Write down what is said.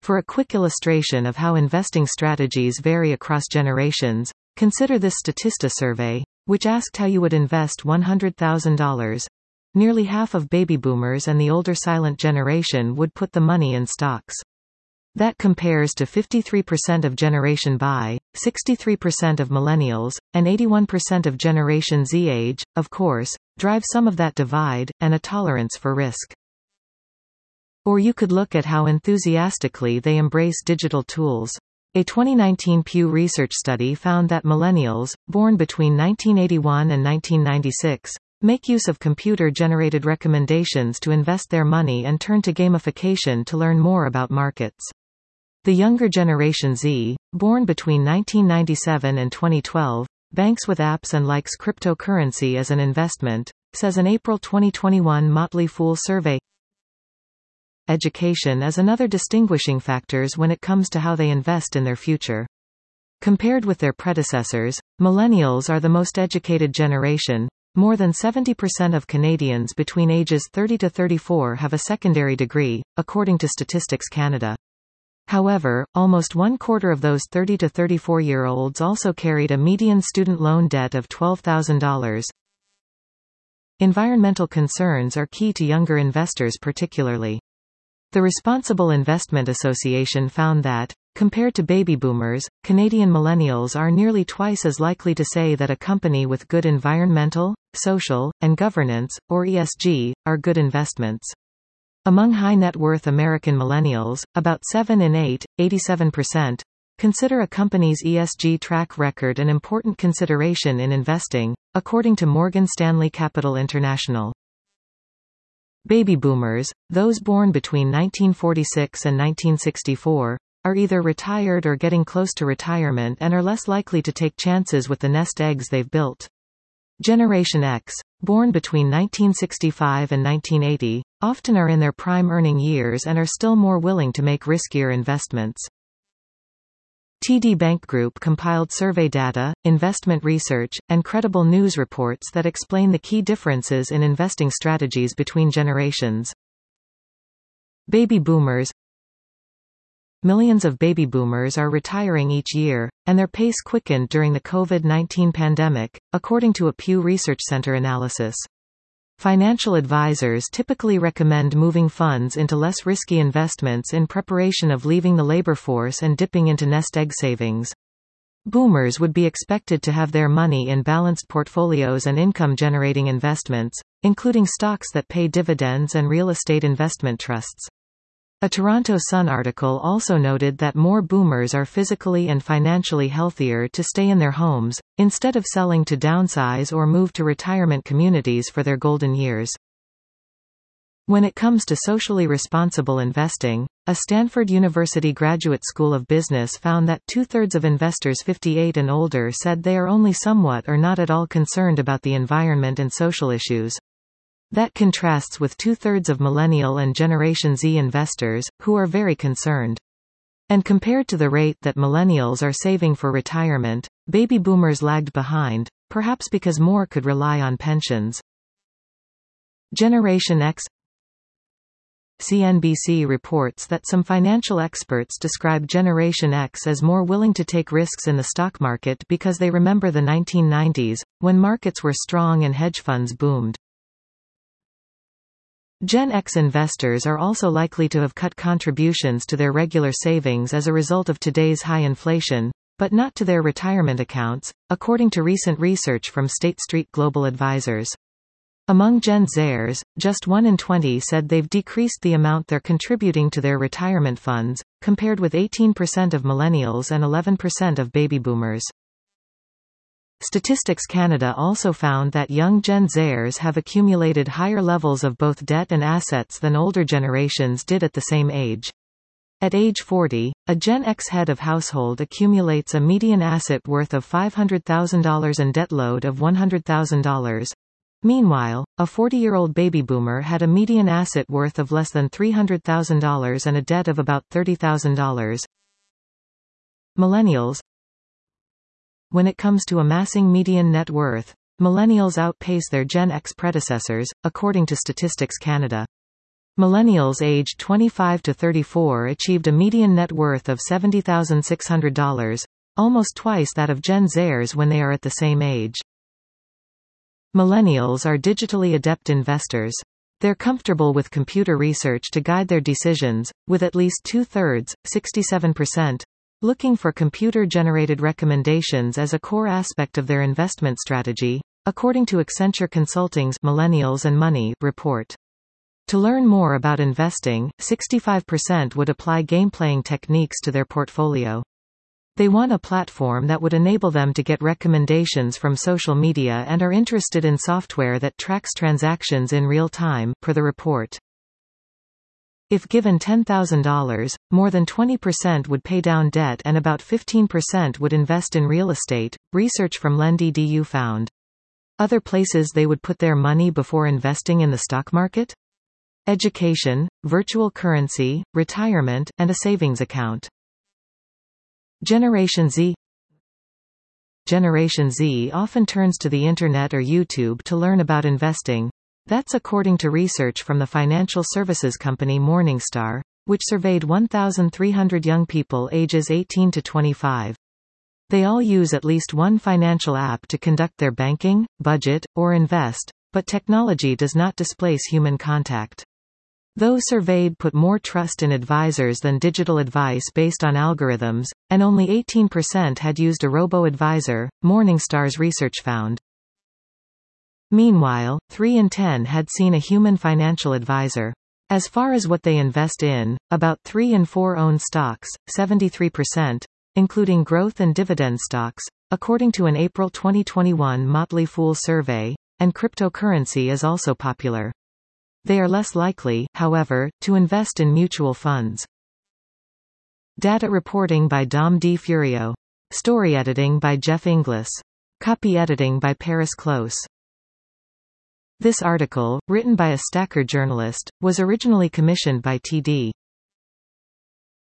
For a quick illustration of how investing strategies vary across generations, consider this Statista survey, which asked how you would invest $100,000. Nearly half of baby boomers and the older silent generation would put the money in stocks. That compares to 53% of Generation Y, 63% of millennials, and 81% of Generation Z. Age, of course, drives some of that divide, and a tolerance for risk. Or you could look at how enthusiastically they embrace digital tools. A 2019 Pew Research study found that millennials, born between 1981 and 1996, make use of computer-generated recommendations to invest their money and turn to gamification to learn more about markets. The younger Generation Z, born between 1997 and 2012, banks with apps and likes cryptocurrency as an investment, says an April 2021 Motley Fool survey. Education is another distinguishing factor when it comes to how they invest in their future. Compared with their predecessors, millennials are the most educated generation. More than 70% of Canadians between ages 30 to 34 have a secondary degree, according to Statistics Canada. However, almost one-quarter of those 30 to 34-year-olds also carried a median student loan debt of $12,000. Environmental concerns are key to younger investors particularly. The Responsible Investment Association found that, compared to baby boomers, Canadian millennials are nearly twice as likely to say that a company with good environmental, social, and governance, or ESG, are good investments. Among high-net-worth American millennials, about 7 in 8, 87%, consider a company's ESG track record an important consideration in investing, according to Morgan Stanley Capital International. Baby boomers, those born between 1946 and 1964, are either retired or getting close to retirement and are less likely to take chances with the nest eggs they've built. Generation X, born between 1965 and 1980, often are in their prime earning years and are still more willing to make riskier investments. TD Bank Group compiled survey data, investment research, and credible news reports that explain the key differences in investing strategies between generations. Baby boomers. Millions of baby boomers are retiring each year, and their pace quickened during the COVID-19 pandemic, according to a Pew Research Center analysis. Financial advisors typically recommend moving funds into less risky investments in preparation of leaving the labor force and dipping into nest egg savings. Boomers would be expected to have their money in balanced portfolios and income-generating investments, including stocks that pay dividends and real estate investment trusts. A Toronto Sun article also noted that more boomers are physically and financially healthier to stay in their homes, instead of selling to downsize or move to retirement communities for their golden years. When it comes to socially responsible investing, a Stanford University Graduate School of Business found that two-thirds of investors 58 and older said they are only somewhat or not at all concerned about the environment and social issues. That contrasts with two-thirds of Millennial and Generation Z investors, who are very concerned. And compared to the rate that Millennials are saving for retirement, baby boomers lagged behind, perhaps because more could rely on pensions. Generation X. CNBC reports that some financial experts describe Generation X as more willing to take risks in the stock market because they remember the 1990s, when markets were strong and hedge funds boomed. Gen X investors are also likely to have cut contributions to their regular savings as a result of today's high inflation, but not to their retirement accounts, according to recent research from State Street Global Advisors. Among Gen Zers, just 1 in 20 said they've decreased the amount they're contributing to their retirement funds, compared with 18% of millennials and 11% of baby boomers. Statistics Canada also found that young Gen Zers have accumulated higher levels of both debt and assets than older generations did at the same age. At age 40, a Gen X head of household accumulates a median asset worth of $500,000 and debt load of $100,000. Meanwhile, a 40-year-old baby boomer had a median asset worth of less than $300,000 and a debt of about $30,000. Millennials. When it comes to amassing median net worth, millennials outpace their Gen X predecessors, according to Statistics Canada. Millennials aged 25 to 34 achieved a median net worth of $70,600, almost twice that of Gen Zers when they are at the same age. Millennials are digitally adept investors. They're comfortable with computer research to guide their decisions, with at least two-thirds, 67%, looking for computer-generated recommendations as a core aspect of their investment strategy, according to Accenture Consulting's Millennials and Money report. To learn more about investing, 65% would apply game-playing techniques to their portfolio. They want a platform that would enable them to get recommendations from social media and are interested in software that tracks transactions in real time, per the report. If given $10,000, more than 20% would pay down debt and about 15% would invest in real estate, research from Lend.edu found. Other places they would put their money before investing in the stock market? Education, virtual currency, retirement, and a savings account. Generation Z. Generation Z often turns to the internet or YouTube to learn about investing. That's according to research from the financial services company Morningstar, which surveyed 1,300 young people ages 18 to 25. They all use at least one financial app to conduct their banking, budget, or invest, but technology does not displace human contact. Those surveyed put more trust in advisors than digital advice based on algorithms, and only 18% had used a robo-advisor, Morningstar's research found. Meanwhile, 3 in 10 had seen a human financial advisor. As far as what they invest in, about 3 in 4 own stocks, 73%, including growth and dividend stocks, according to an April 2021 Motley Fool survey, and cryptocurrency is also popular. They are less likely, however, to invest in mutual funds. Data reporting by Dom D. Furio. Story editing by Jeff Inglis. Copy editing by Paris Close. This article, written by a Stacker journalist, was originally commissioned by T.D.